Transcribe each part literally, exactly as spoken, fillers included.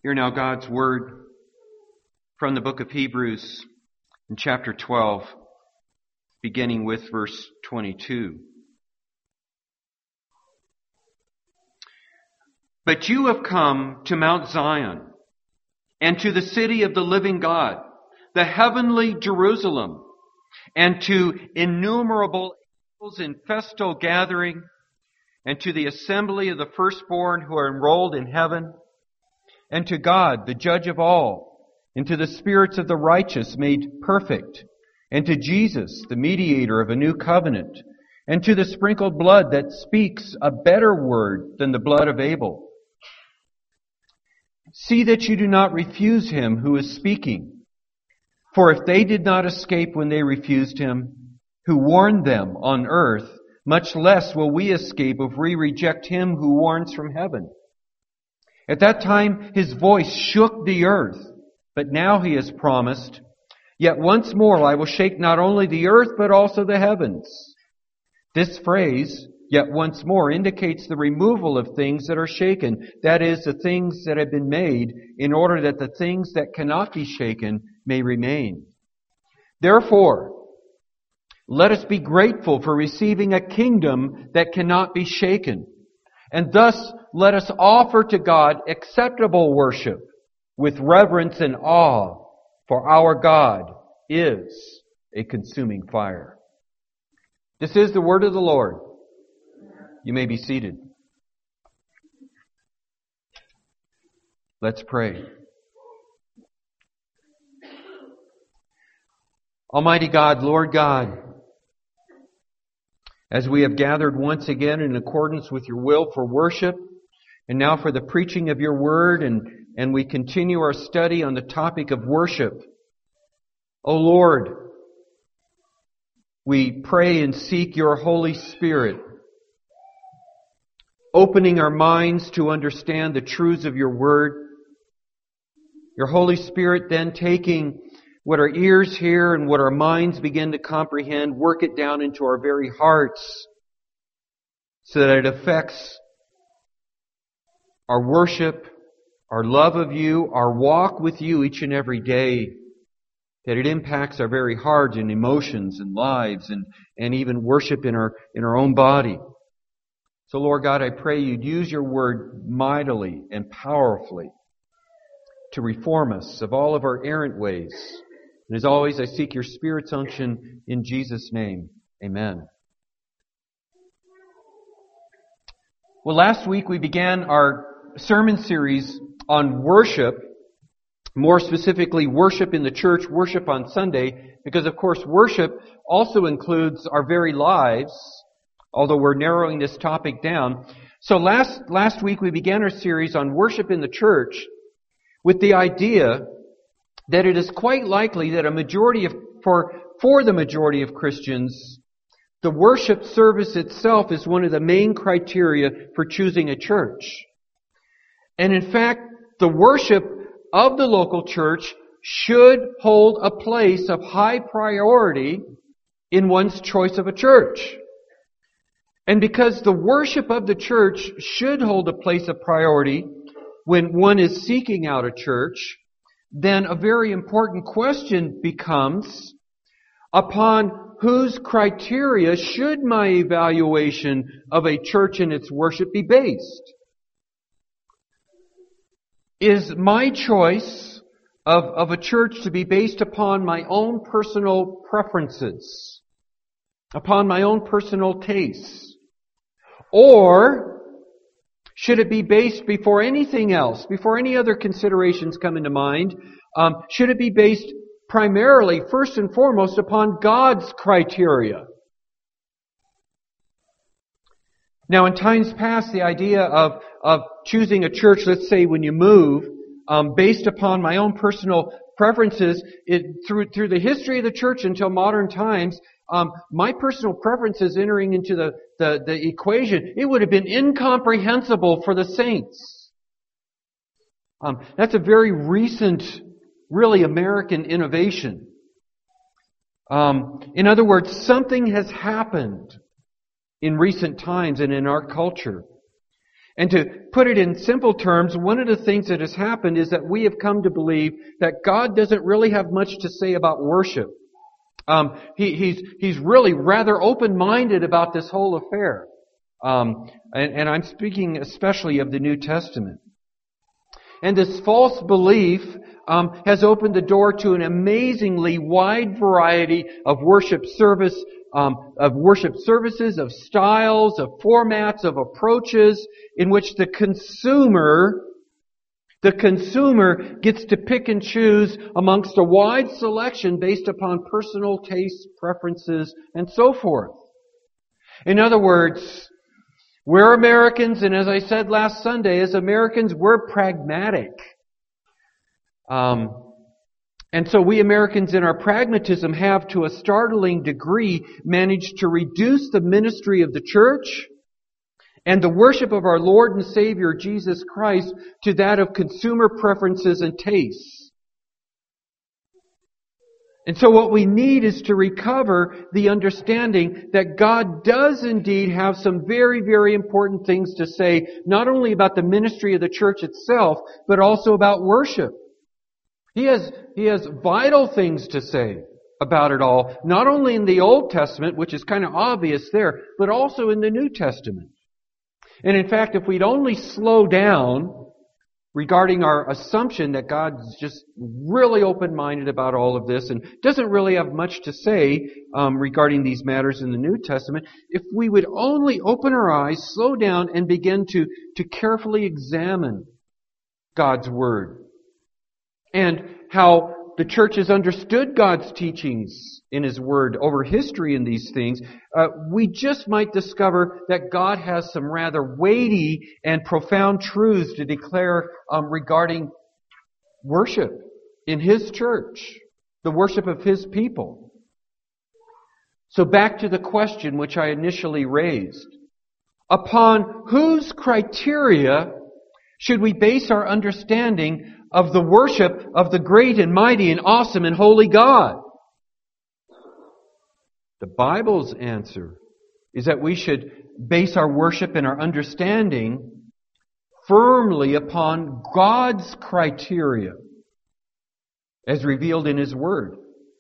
Hear now God's word from the book of Hebrews in chapter twelve, beginning with verse twenty-two. But you have come to Mount Zion and to the city of the living God, the heavenly Jerusalem, and to innumerable angels in festal gathering, and to the assembly of the firstborn who are enrolled in heaven, and to God, the judge of all, and to the spirits of the righteous made perfect, and to Jesus, the mediator of a new covenant, and to the sprinkled blood that speaks a better word than the blood of Abel. See that you do not refuse him who is speaking. For if they did not escape when they refused him, who warned them on earth, much less will we escape if we reject him who warns from heaven. At that time his voice shook the earth, but now he has promised, yet once more I will shake not only the earth but also the heavens. This phrase, yet once more, indicates the removal of things that are shaken, that is, the things that have been made, in order that the things that cannot be shaken may remain. Therefore, let us be grateful for receiving a kingdom that cannot be shaken. And thus, let us offer to God acceptable worship with reverence and awe, for our God is a consuming fire. This is the word of the Lord. You may be seated. Let's pray. Almighty God, Lord God, as we have gathered once again in accordance with your will for worship, and now for the preaching of your word, and, and we continue our study on the topic of worship. O Lord, we pray and seek your Holy Spirit, opening our minds to understand the truths of your word. Your Holy Spirit then taking what our ears hear and what our minds begin to comprehend, work it down into our very hearts so that it affects our worship, our love of you, our walk with you each and every day, that it impacts our very hearts and emotions and lives and, and even worship in our, in our own body. So Lord God, I pray you'd use your word mightily and powerfully to reform us of all of our errant ways. And as always, I seek your Spirit's unction in Jesus' name. Amen. Well, last week we began our sermon series on worship, more specifically worship in the church, worship on Sunday, because of course worship also includes our very lives, although we're narrowing this topic down. So last, last week we began our series on worship in the church with the idea that it is quite likely that a majority of, for, for the majority of Christians, the worship service itself is one of the main criteria for choosing a church. And in fact, the worship of the local church should hold a place of high priority in one's choice of a church. And because the worship of the church should hold a place of priority when one is seeking out a church, then a very important question becomes, upon whose criteria should my evaluation of a church and its worship be based? Is my choice of, of a church to be based upon my own personal preferences, upon my own personal tastes? Or should it be based before anything else, before any other considerations come into mind, um, should it be based primarily, first and foremost, upon God's criteria? Now, in times past, the idea of, of choosing a church, let's say when you move, um, based upon my own personal preferences, it, through, through the history of the church until modern times, um, my personal preferences entering into the, the, the equation, it would have been incomprehensible for the saints. Um, that's a very recent, really American innovation. Um, in other words, something has happened in recent times and in our culture. And to put it in simple terms, one of the things that has happened is that we have come to believe that God doesn't really have much to say about worship. Um, he, he's, he's really rather open-minded about this whole affair. Um, and, and I'm speaking especially of the New Testament. And this false belief um, has opened the door to an amazingly wide variety of worship service, um, of worship services, of styles, of formats, of approaches, in which the consumer, the consumer gets to pick and choose amongst a wide selection based upon personal tastes, preferences, and so forth. In other words, we're Americans, and as I said last Sunday, as Americans, we're pragmatic. Um, and so we Americans in our pragmatism have, to a startling degree, managed to reduce the ministry of the church and the worship of our Lord and Savior, Jesus Christ, to that of consumer preferences and tastes. And so what we need is to recover the understanding that God does indeed have some very, very important things to say, not only about the ministry of the church itself, but also about worship. He has, he has vital things to say about it all, not only in the Old Testament, which is kind of obvious there, but also in the New Testament. And in fact, if we'd only slow down regarding our assumption that God's just really open-minded about all of this and doesn't really have much to say um, regarding these matters in the New Testament, if we would only open our eyes, slow down, and begin to, to carefully examine God's Word and how the church has understood God's teachings in His Word over history in these things, uh, we just might discover that God has some rather weighty and profound truths to declare um, regarding worship in His church, the worship of His people. So back to the question which I initially raised. Upon whose criteria should we base our understanding of the worship of the great and mighty and awesome and holy God? The Bible's answer is that we should base our worship and our understanding firmly upon God's criteria as revealed in His Word.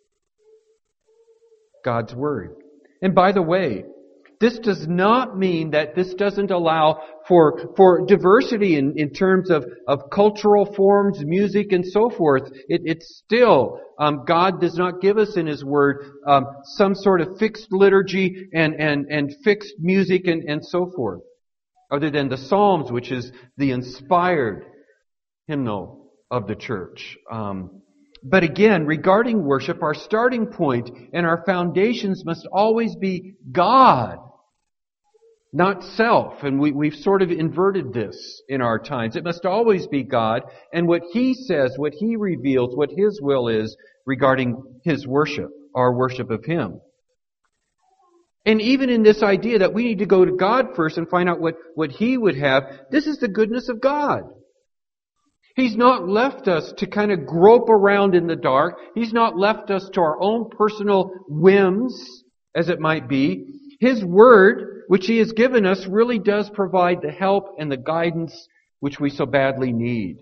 God's Word. And by the way, this does not mean that this doesn't allow for, for diversity in, in terms of, of cultural forms, music, and so forth. It, it's still, um, God does not give us in His Word um, some sort of fixed liturgy and, and, and fixed music and, and so forth. Other than the Psalms, which is the inspired hymnal of the church. Um, but again, regarding worship, our starting point and our foundations must always be God, not self. And we, we've sort of inverted this in our times. It must always be God and what He says, what He reveals, what His will is regarding His worship, our worship of Him. And even in this idea that we need to go to God first and find out what, what He would have, this is the goodness of God. He's not left us to kind of grope around in the dark. He's not left us to our own personal whims, as it might be. His Word, which He has given us, really does provide the help and the guidance which we so badly need.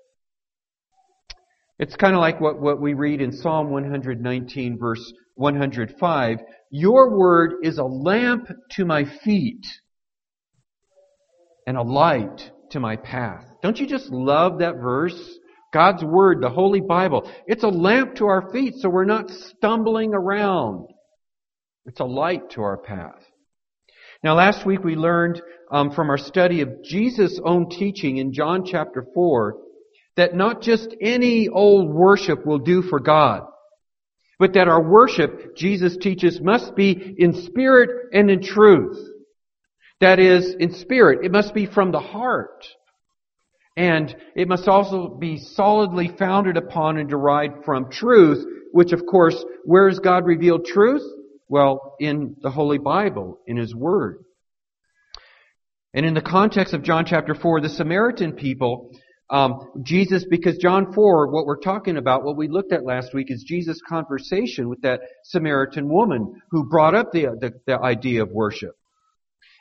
It's kind of like what, what we read in Psalm one nineteen, verse one oh five. Your Word is a lamp to my feet and a light to my path. Don't you just love that verse? God's Word, the Holy Bible. It's a lamp to our feet so we're not stumbling around. It's a light to our path. Now last week we learned um, from our study of Jesus' own teaching in John chapter four that not just any old worship will do for God, but that our worship, Jesus teaches, must be in spirit and in truth. That is, in spirit. It must be from the heart. And it must also be solidly founded upon and derived from truth, which of course, where has God revealed truth? Well, in the Holy Bible, in His Word. And in the context of John chapter four, the Samaritan people, um, Jesus, because John four, what we're talking about, what we looked at last week, is Jesus' conversation with that Samaritan woman who brought up the, the, the idea of worship.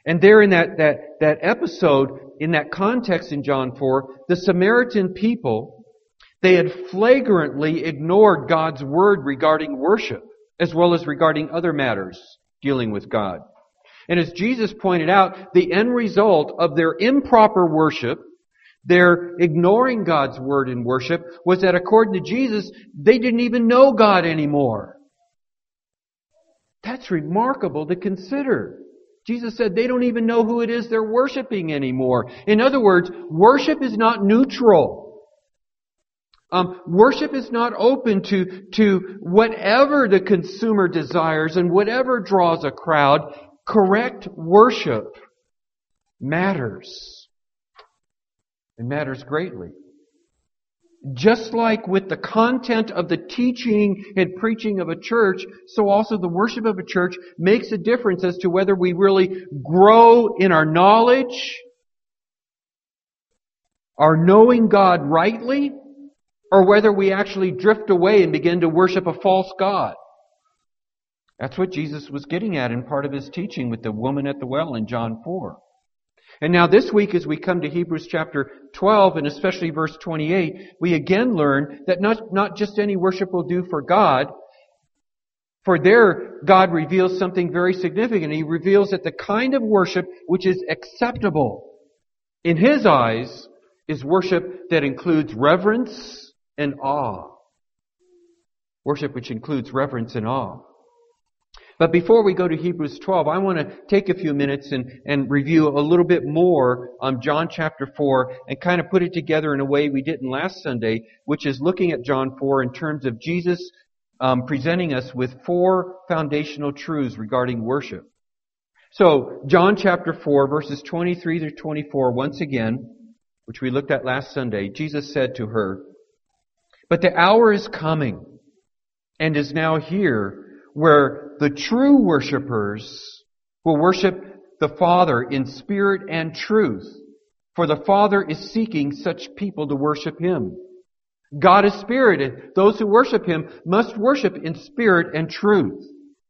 And there in that, that, that episode, in that context in John four, the Samaritan people, they had flagrantly ignored God's word regarding worship, as well as regarding other matters dealing with God. And as Jesus pointed out, the end result of their improper worship, their ignoring God's word in worship, was that according to Jesus, they didn't even know God anymore. That's remarkable to consider. Jesus said they don't even know who it is they're worshiping anymore. In other words, worship is not neutral. Um, worship is not open to, to whatever the consumer desires and whatever draws a crowd. Correct worship matters. It matters greatly. Just like with the content of the teaching and preaching of a church, so also the worship of a church makes a difference as to whether we really grow in our knowledge, our knowing God rightly, or whether we actually drift away and begin to worship a false god. That's what Jesus was getting at in part of His teaching with the woman at the well in John four. And now this week, as we come to Hebrews chapter twelve, and especially verse twenty-eight, we again learn that not, not just any worship will do for God. For there, God reveals something very significant. He reveals that the kind of worship which is acceptable in His eyes is worship that includes reverence and awe. Worship which includes reverence and awe. But before we go to Hebrews twelve, I want to take a few minutes and, and review a little bit more on John chapter four and kind of put it together in a way we didn't last Sunday, which is looking at John four in terms of Jesus um, presenting us with four foundational truths regarding worship. So, John chapter four, verses twenty-three through twenty-four, once again, which we looked at last Sunday, Jesus said to her, "But the hour is coming and is now here, where the true worshipers will worship the Father in spirit and truth. For the Father is seeking such people to worship Him. God is spirit, and those who worship Him must worship in spirit and truth."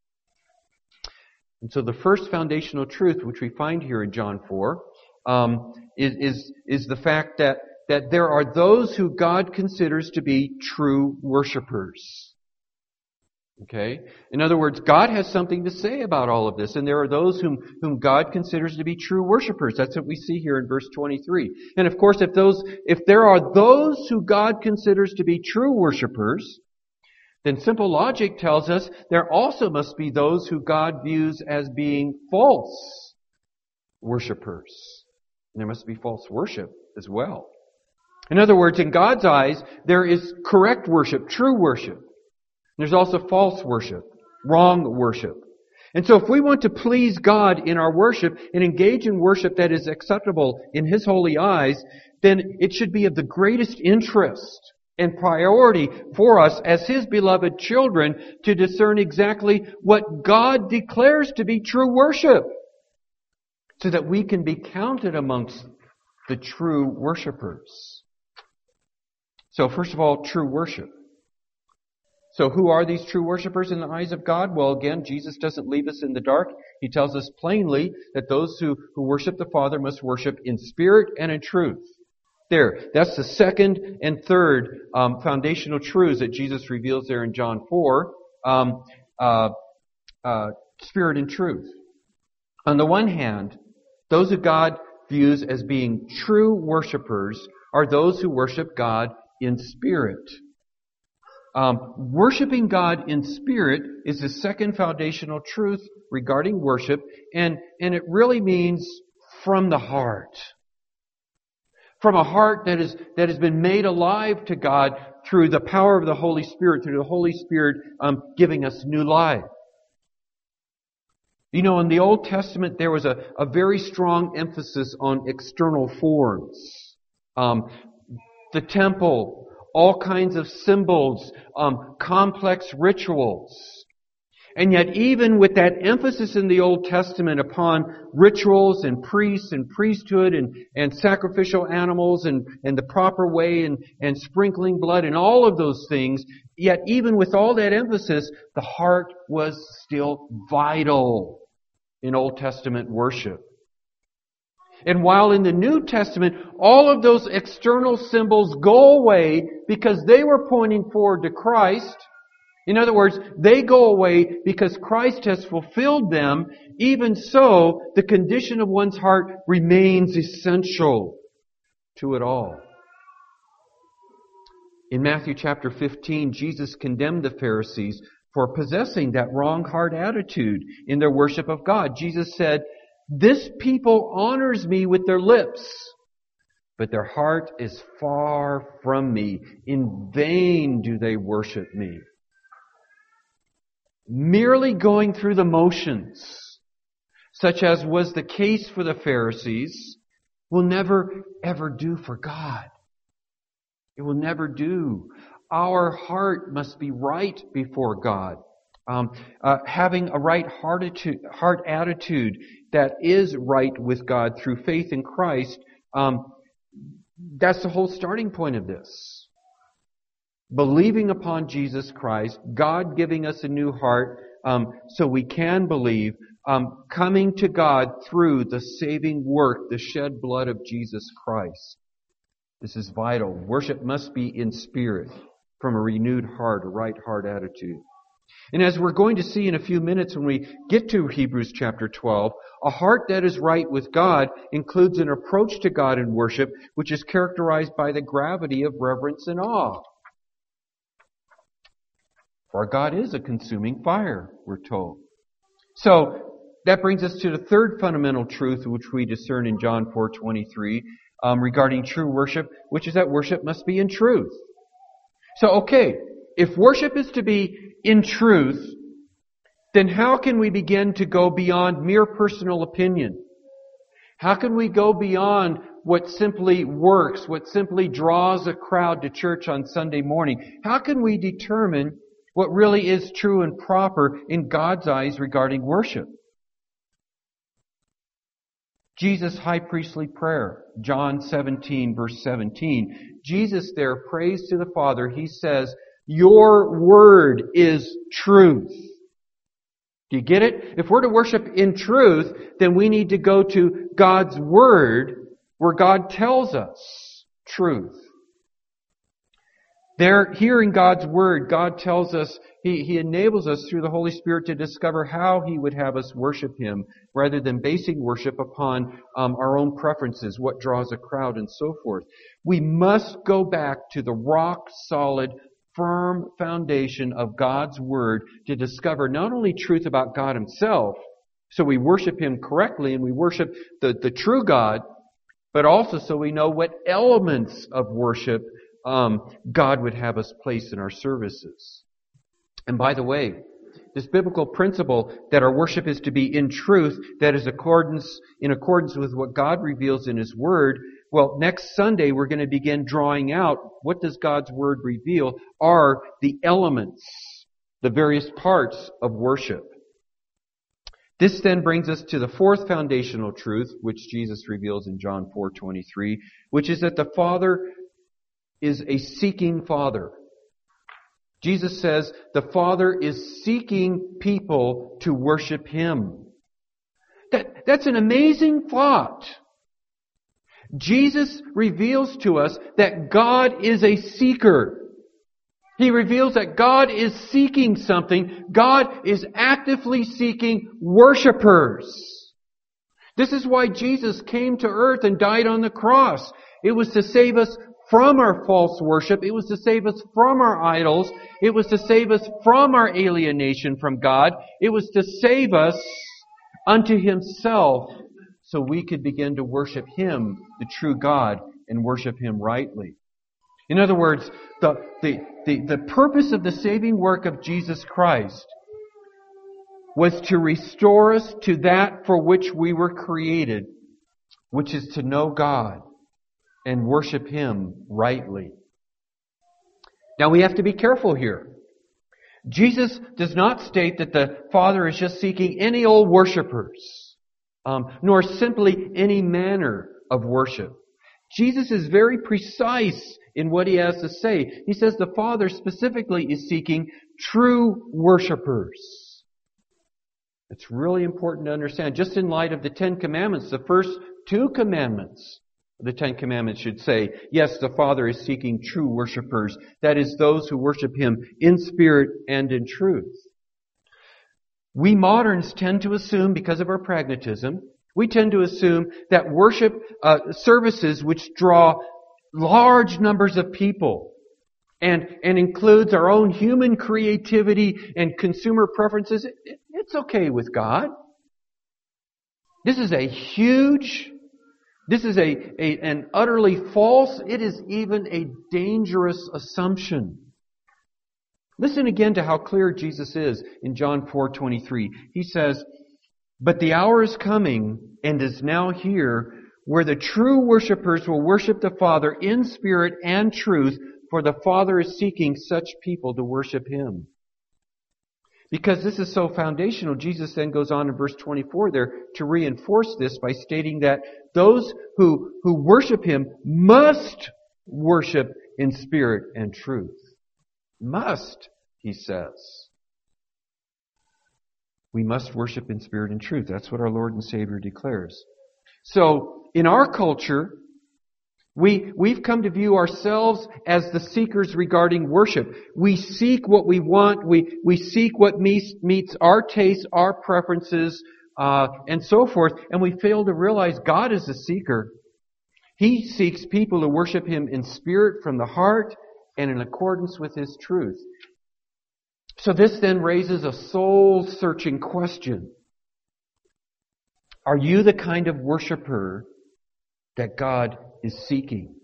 And so the first foundational truth, which we find here in John four, um, is, is, is the fact that, that there are those who God considers to be true worshipers. Okay? In other words, God has something to say about all of this, and there are those whom, whom God considers to be true worshipers. That's what we see here in verse twenty-three. And of course, if those, if there are those who God considers to be true worshipers, then simple logic tells us there also must be those who God views as being false worshipers. And there must be false worship as well. In other words, in God's eyes, there is correct worship, true worship. There's also false worship, wrong worship. And so if we want to please God in our worship and engage in worship that is acceptable in His holy eyes, then it should be of the greatest interest and priority for us as His beloved children to discern exactly what God declares to be true worship, so that we can be counted amongst the true worshipers. So first of all, true worship. So who are these true worshipers in the eyes of God? Well, again, Jesus doesn't leave us in the dark. He tells us plainly that those who, who worship the Father must worship in spirit and in truth. There, that's the second and third um, foundational truths that Jesus reveals there in John four. Um, uh, uh, spirit and truth. On the one hand, those who God views as being true worshipers are those who worship God in spirit. Um, worshiping God in spirit is the second foundational truth regarding worship, and, and it really means from the heart. From a heart that is that has been made alive to God through the power of the Holy Spirit, through the Holy Spirit um, giving us new life. You know, in the Old Testament, there was a, a very strong emphasis on external forms. Um, the temple, all kinds of symbols, um, complex rituals. And yet even with that emphasis in the Old Testament upon rituals and priests and priesthood and, and sacrificial animals and, and the proper way and, and sprinkling blood and all of those things, yet even with all that emphasis, the heart was still vital in Old Testament worship. And while in the New Testament, all of those external symbols go away because they were pointing forward to Christ, in other words, they go away because Christ has fulfilled them, even so, the condition of one's heart remains essential to it all. In Matthew chapter fifteen, Jesus condemned the Pharisees for possessing that wrong heart attitude in their worship of God. Jesus said, "This people honors me with their lips, but their heart is far from me. In vain do they worship me." Merely going through the motions, such as was the case for the Pharisees, will never ever do for God. It will never do. Our heart must be right before God. Um, uh, having a right heart attitude, heart attitude that is right with God through faith in Christ, um, that's the whole starting point of this. Believing upon Jesus Christ, God giving us a new heart um, so we can believe, um, coming to God through the saving work, the shed blood of Jesus Christ. This is vital. Worship must be in spirit, from a renewed heart, a right heart attitude. And as we're going to see in a few minutes when we get to Hebrews chapter twelve, a heart that is right with God includes an approach to God in worship which is characterized by the gravity of reverence and awe. For God is a consuming fire, we're told. So, that brings us to the third fundamental truth which we discern in John four twenty-three um, regarding true worship, which is that worship must be in truth. So, okay, if worship is to be in truth, then how can we begin to go beyond mere personal opinion? How can we go beyond what simply works, what simply draws a crowd to church on Sunday morning? How can we determine what really is true and proper in God's eyes regarding worship? Jesus' high priestly prayer, John seventeen, verse seventeen. Jesus there prays to the Father. He says, "Your word is truth." Do you get it? If we're to worship in truth, then we need to go to God's word where God tells us truth. There, here in God's Word, God tells us, He, He enables us through the Holy Spirit to discover how He would have us worship Him, rather than basing worship upon um, our own preferences, what draws a crowd, and so forth. We must go back to the rock-solid, firm foundation of God's Word to discover not only truth about God Himself, so we worship Him correctly and we worship the, the true God, but also so we know what elements of worship Um, God would have us place in our services. And by the way, this biblical principle that our worship is to be in truth, that is accordance, in accordance with what God reveals in His Word, well, next Sunday we're going to begin drawing out what does God's Word reveal are the elements, the various parts of worship. This then brings us to the fourth foundational truth, which Jesus reveals in John four twenty-three, which is that the Father is a seeking Father. Jesus says the Father is seeking people to worship Him. That, that's an amazing thought. Jesus reveals to us that God is a seeker. He reveals that God is seeking something. God is actively seeking worshipers. This is why Jesus came to earth and died on the cross. It was to save us from our false worship. It was to save us from our idols. It was to save us from our alienation from God. It was to save us unto Himself so we could begin to worship Him, the true God, and worship Him rightly. In other words, the, the, the, the purpose of the saving work of Jesus Christ was to restore us to that for which we were created, which is to know God and worship Him rightly. Now we have to be careful here. Jesus does not state that the Father is just seeking any old worshipers, um, nor simply any manner of worship. Jesus is very precise in what He has to say. He says the Father specifically is seeking true worshipers. It's really important to understand. Just in light of the Ten Commandments, the first two commandments. The Ten Commandments should say, yes, the Father is seeking true worshipers. That is, those who worship Him in spirit and in truth. We moderns tend to assume, because of our pragmatism, we tend to assume that worship uh, services which draw large numbers of people and, and includes our own human creativity and consumer preferences, it, it's okay with God. This is a huge, this is a, a an utterly false, it is even a dangerous assumption. Listen again to how clear Jesus is in John four twenty-three. He says, "But the hour is coming and is now here where the true worshipers will worship the Father in spirit and truth, for the Father is seeking such people to worship Him." Because this is so foundational, Jesus then goes on in verse twenty-four there to reinforce this by stating that those who, who worship Him must worship in spirit and truth. Must, he says. We must worship in spirit and truth. That's what our Lord and Savior declares. So, in our culture, we, we've come to view ourselves as the seekers regarding worship. We seek what we want. We, we seek what meets, meets our tastes, our preferences, uh, and so forth. And we fail to realize God is a seeker. He seeks people to worship Him in spirit from the heart and in accordance with His truth. So this then raises a soul-searching question. Are you the kind of worshiper that God is seeking?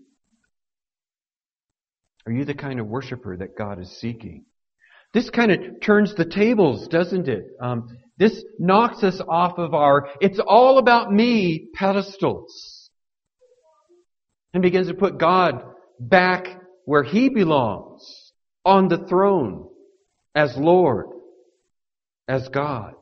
Are you the kind of worshiper that God is seeking? This kind of turns the tables, doesn't it? Um, this knocks us off of our "it's all about me" pedestals and begins to put God back where He belongs, on the throne, as Lord, as God.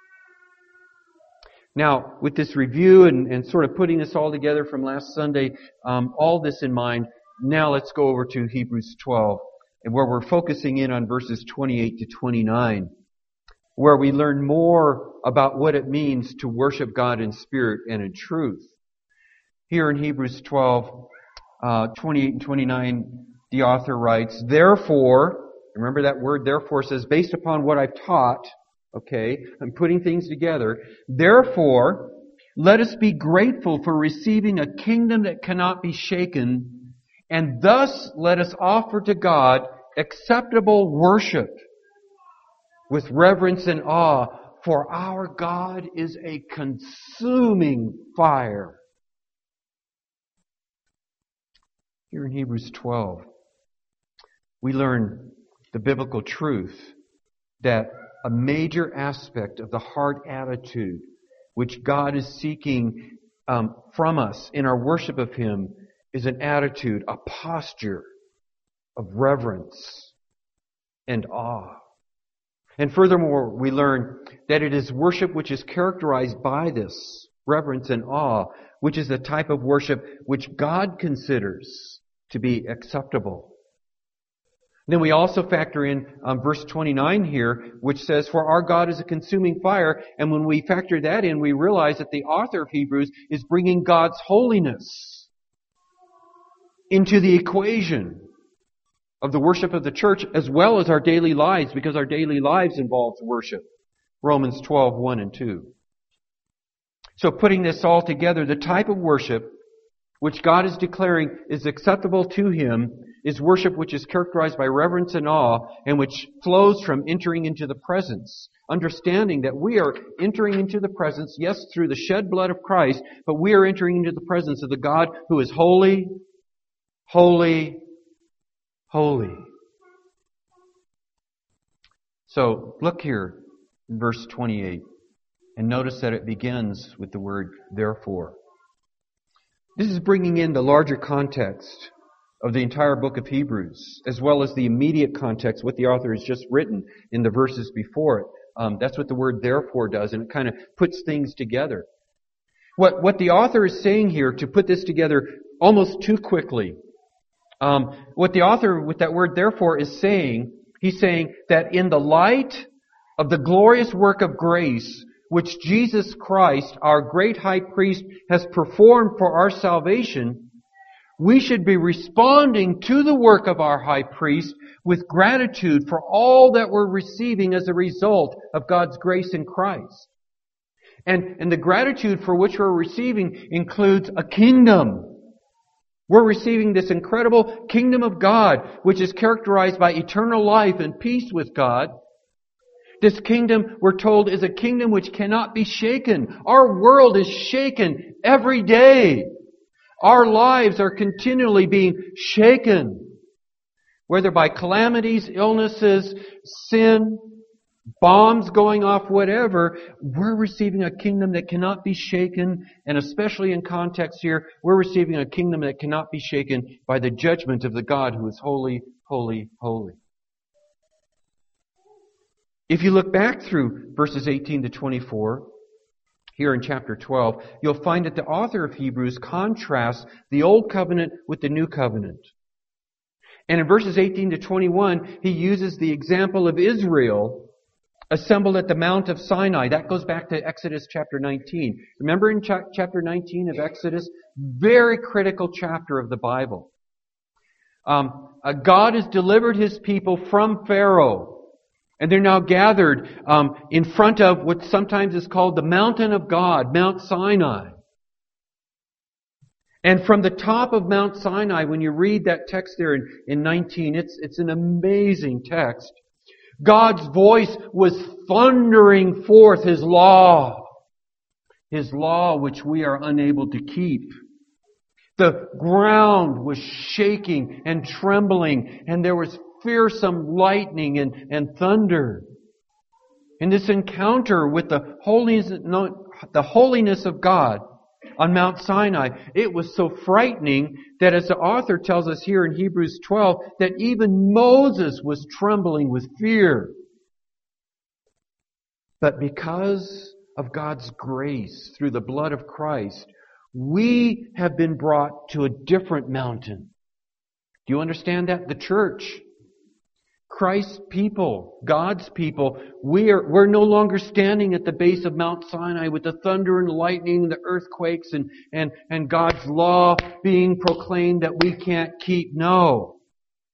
Now, with this review and, and sort of putting this all together from last Sunday, um, all this in mind, now let's go over to Hebrews twelve, where we're focusing in on verses twenty-eight to twenty-nine, where we learn more about what it means to worship God in spirit and in truth. Here in Hebrews twelve, uh, twenty-eight and twenty-nine, the author writes, "Therefore," remember that word therefore says, based upon what I've taught, okay, I'm putting things together. "Therefore, let us be grateful for receiving a kingdom that cannot be shaken, and thus let us offer to God acceptable worship with reverence and awe, for our God is a consuming fire." Here in Hebrews twelve, we learn the biblical truth that a major aspect of the heart attitude which God is seeking um, from us in our worship of Him is an attitude, a posture of reverence and awe. And furthermore, we learn that it is worship which is characterized by this reverence and awe, which is the type of worship which God considers to be acceptable. Then we also factor in um, verse twenty-nine here, which says, "For our God is a consuming fire." And when we factor that in, we realize that the author of Hebrews is bringing God's holiness into the equation of the worship of the church, as well as our daily lives, because our daily lives involves worship. Romans twelve, one and two. So putting this all together, the type of worship which God is declaring is acceptable to Him is worship which is characterized by reverence and awe, and which flows from entering into the presence. Understanding that we are entering into the presence, yes, through the shed blood of Christ, but we are entering into the presence of the God who is holy, holy, holy. So, look here in verse twenty-eight, and notice that it begins with the word "therefore." This is bringing in the larger context of the entire book of Hebrews, as well as the immediate context, what the author has just written in the verses before it. Um, that's what the word "therefore" does, and it kind of puts things together. What, what the author is saying here, to put this together almost too quickly, um, what the author with that word "therefore" is saying, he's saying that in the light of the glorious work of grace, which Jesus Christ, our great high priest, has performed for our salvation, we should be responding to the work of our high priest with gratitude for all that we're receiving as a result of God's grace in Christ. And, and the gratitude for which we're receiving includes a kingdom. We're receiving this incredible kingdom of God, which is characterized by eternal life and peace with God. This kingdom, we're told, is a kingdom which cannot be shaken. Our world is shaken every day. Our lives are continually being shaken, whether by calamities, illnesses, sin, bombs going off, whatever. We're receiving a kingdom that cannot be shaken, and especially in context here, we're receiving a kingdom that cannot be shaken by the judgment of the God who is holy, holy, holy. If you look back through verses eighteen to twenty-four, here in chapter twelve, you'll find that the author of Hebrews contrasts the Old Covenant with the New Covenant. And in verses eighteen to twenty-one, he uses the example of Israel assembled at the Mount of Sinai. That goes back to Exodus chapter nineteen. Remember in cha- chapter nineteen of Exodus? Very critical chapter of the Bible. Um, uh, God has delivered His people from Pharaoh. And they're now gathered um, in front of what sometimes is called the mountain of God, Mount Sinai. And from the top of Mount Sinai, when you read that text there in, in nineteen, it's, it's an amazing text. God's voice was thundering forth His law. His law which we are unable to keep. The ground was shaking and trembling, and there was fearsome lightning and, and thunder. In this encounter with the holiness, the holiness of God on Mount Sinai, it was so frightening that, as the author tells us here in Hebrews twelve, that even Moses was trembling with fear. But because of God's grace through the blood of Christ, we have been brought to a different mountain. Do you understand that? The church. Christ's people, God's people, we are, we're no longer standing at the base of Mount Sinai with the thunder and lightning, the earthquakes, and, and, and God's law being proclaimed that we can't keep. No.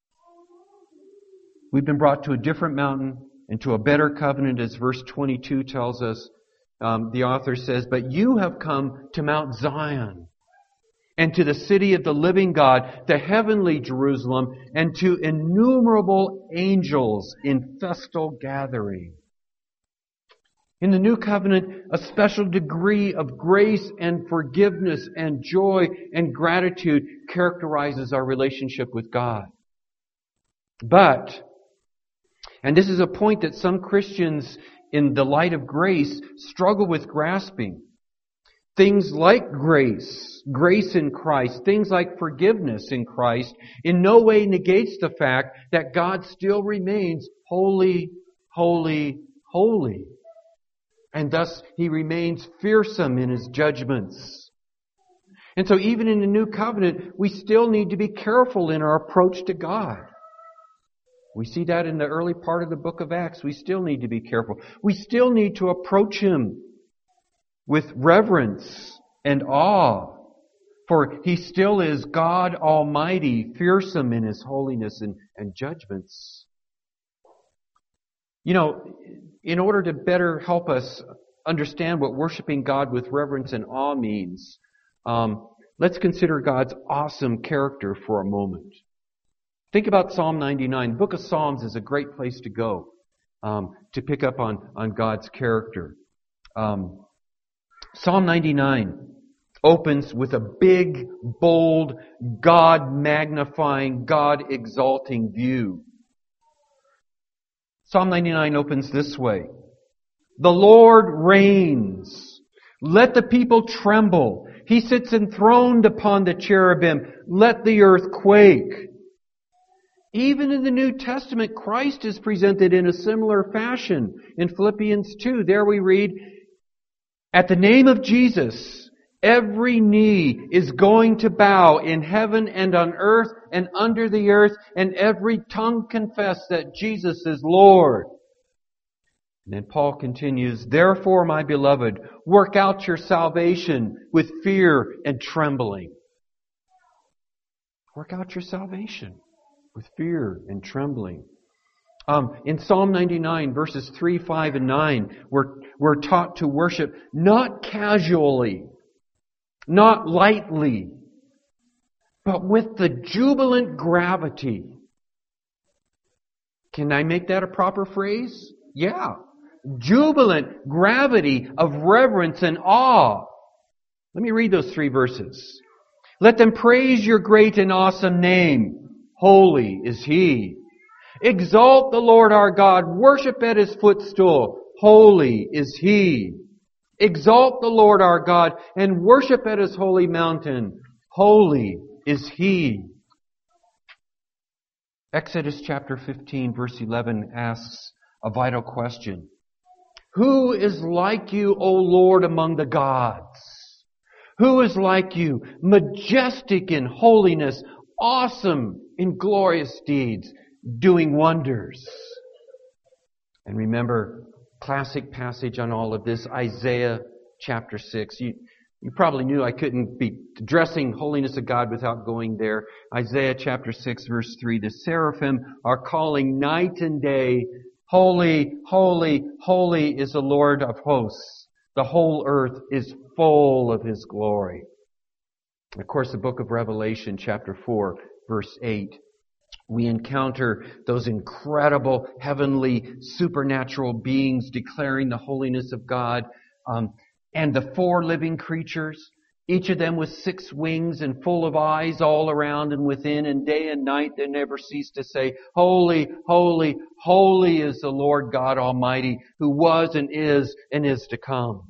We've been brought to a different mountain and to a better covenant, as verse twenty-two tells us. Um, the author says, "But you have come to Mount Zion, and to the city of the living God, the heavenly Jerusalem, and to innumerable angels in festal gathering." In the new covenant, a special degree of grace and forgiveness and joy and gratitude characterizes our relationship with God. But, and this is a point that some Christians in the light of grace struggle with grasping, things like grace, grace in Christ, things like forgiveness in Christ, in no way negates the fact that God still remains holy, holy, holy. And thus He remains fearsome in His judgments. And so even in the new covenant, we still need to be careful in our approach to God. We see that in the early part of the book of Acts. We still need to be careful. We still need to approach Him with reverence and awe, for He still is God Almighty, fearsome in His holiness and, and judgments. You know, in order to better help us understand what worshiping God with reverence and awe means, um, let's consider God's awesome character for a moment. Think about Psalm ninety-nine. The book of Psalms is a great place to go um, to pick up on, on God's character. Um, Psalm ninety-nine opens with a big, bold, God-magnifying, God-exalting view. Psalm ninety-nine opens this way: "The Lord reigns. Let the people tremble. He sits enthroned upon the cherubim. Let the earth quake." Even in the New Testament, Christ is presented in a similar fashion. In Philippians two, there we read, "At the name of Jesus, every knee is going to bow in heaven and on earth and under the earth, and every tongue confess that Jesus is Lord." And then Paul continues, therefore, my beloved, work out your salvation with fear and trembling. Work out your salvation with fear and trembling. Um, in Psalm ninety-nine, verses three, five, and nine, we're, we're taught to worship not casually, not lightly, but with the jubilant gravity. Can I make that a proper phrase? Yeah. Jubilant gravity of reverence and awe. Let me read those three verses. Let them praise your great and awesome name. Holy is He. Exalt the Lord our God. Worship at His footstool. Holy is He. Exalt the Lord our God and worship at His holy mountain. Holy is He. Exodus chapter fifteen, verse eleven asks a vital question. Who is like you, O Lord, among the gods? Who is like you, majestic in holiness, awesome in glorious deeds, doing wonders? And remember, classic passage on all of this, Isaiah chapter six. You, you probably knew I couldn't be addressing holiness of God without going there. Isaiah chapter six, verse three. The seraphim are calling night and day, holy, holy, holy is the Lord of hosts. The whole earth is full of His glory. Of course, the book of Revelation, chapter four, verse eight. We encounter those incredible heavenly supernatural beings declaring the holiness of God. Um, and the four living creatures, each of them with six wings and full of eyes all around and within, and day and night they never cease to say, holy, holy, holy is the Lord God Almighty, who was and is and is to come.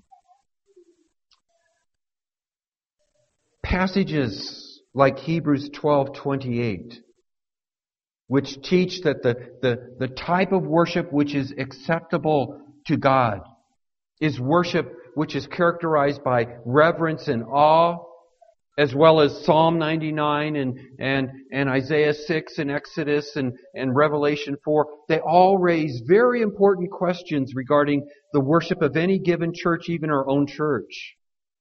Passages like Hebrews twelve twenty-eight, which teach that the, the, the type of worship which is acceptable to God is worship which is characterized by reverence and awe, as well as Psalm ninety-nine and, and, and Isaiah six and Exodus and, and Revelation four. They all raise very important questions regarding the worship of any given church, even our own church.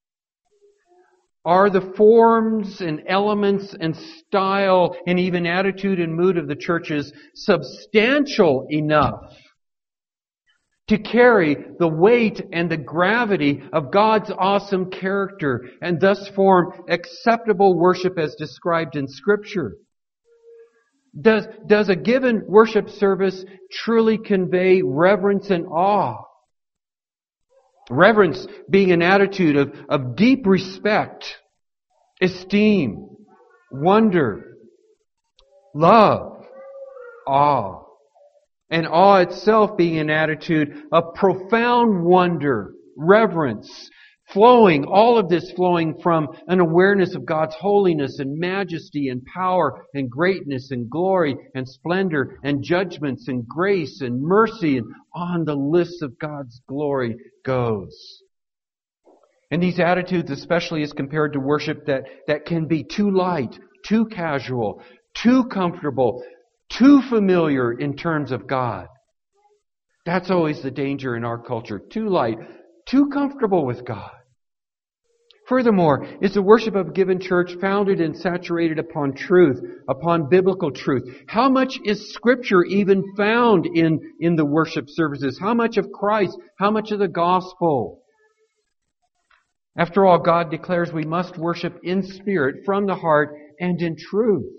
Are the forms and elements and style and even attitude and mood of the churches substantial enough to carry the weight and the gravity of God's awesome character and thus form acceptable worship as described in Scripture? Does, does a given worship service truly convey reverence and awe? Reverence being an attitude of, of deep respect, esteem, wonder, love, awe. And awe itself being an attitude of profound wonder, reverence, flowing, all of this flowing from an awareness of God's holiness and majesty and power and greatness and glory and splendor and judgments and grace and mercy, and on the list of God's glory goes. And these attitudes, especially as compared to worship that, that can be too light, too casual, too comfortable, too familiar in terms of God. That's always the danger in our culture. Too light, too comfortable with God. Furthermore, is the worship of a given church founded and saturated upon truth, upon biblical truth? How much is Scripture even found in, in the worship services? How much of Christ? How much of the gospel? After all, God declares we must worship in spirit, from the heart, and in truth.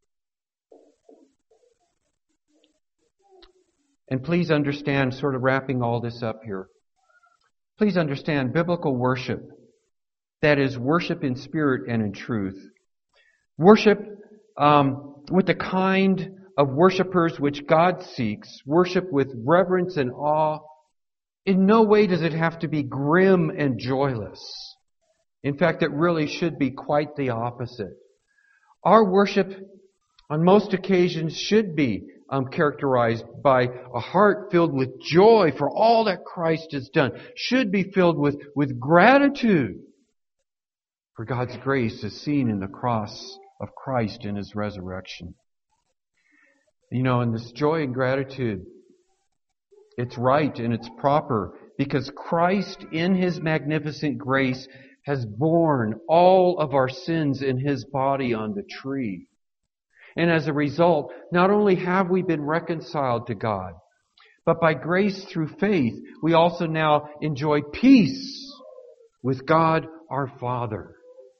And please understand, sort of wrapping all this up here, please understand biblical worship, that is worship in spirit and in truth. Worship um, with the kind of worshipers which God seeks, worship with reverence and awe. In no way does it have to be grim and joyless. In fact, it really should be quite the opposite. Our worship on most occasions should be um, characterized by a heart filled with joy for all that Christ has done. Should be filled with, with gratitude for God's grace as seen in the cross of Christ in His resurrection. You know, and this joy and gratitude, It's right and it's proper because Christ in His magnificent grace has borne all of our sins in His body on the tree. And as a result, not only have we been reconciled to God, but by grace through faith, we also now enjoy peace with God our Father.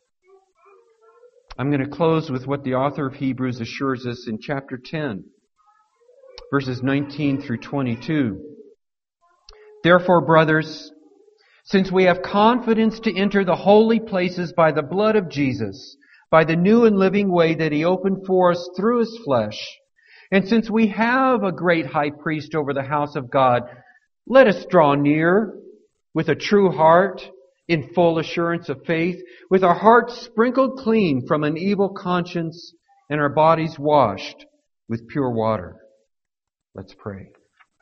I'm going to close with what the author of Hebrews assures us in chapter ten, verses nineteen through twenty-two. Therefore, brothers, since we have confidence to enter the holy places by the blood of Jesus, by the new and living way that He opened for us through His flesh, and since we have a great high priest over the house of God, let us draw near with a true heart, in full assurance of faith, with our hearts sprinkled clean from an evil conscience and our bodies washed with pure water. Let's pray.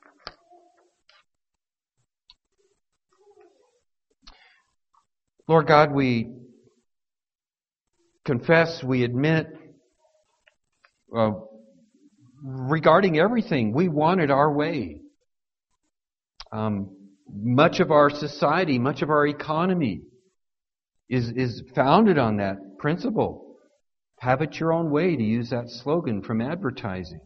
Lord God, we confess, we admit, uh, regarding everything, we want it our way. Um, much of our society, much of our economy is, is founded on that principle. Have it your own way, to use that slogan from advertising.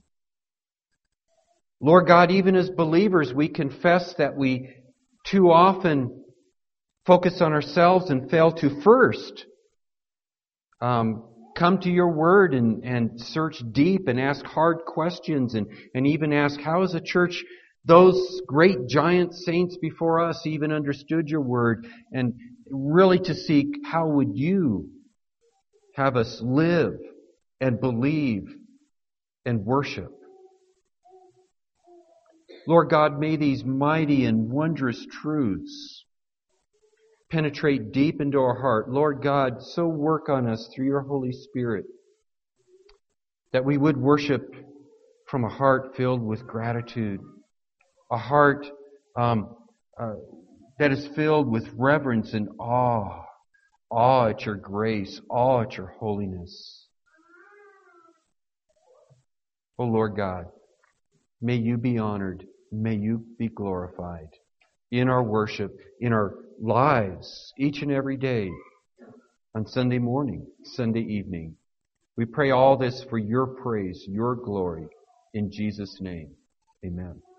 Lord God, even as believers, we confess that we too often focus on ourselves and fail to first um, come to your word and, and search deep and ask hard questions and, and even ask, how is a church, those great giant saints before us even understood your word? And really to seek, how would you have us live and believe and worship? Lord God, may these mighty and wondrous truths penetrate deep into our heart. Lord God, so work on us through your Holy Spirit that we would worship from a heart filled with gratitude, a heart um, uh, that is filled with reverence and awe, awe at your grace, awe at your holiness. Oh Lord God, may you be honored, may you be glorified in our worship, in our lives, each and every day, on Sunday morning, Sunday evening. We pray all this for your praise, your glory, in Jesus' name. Amen.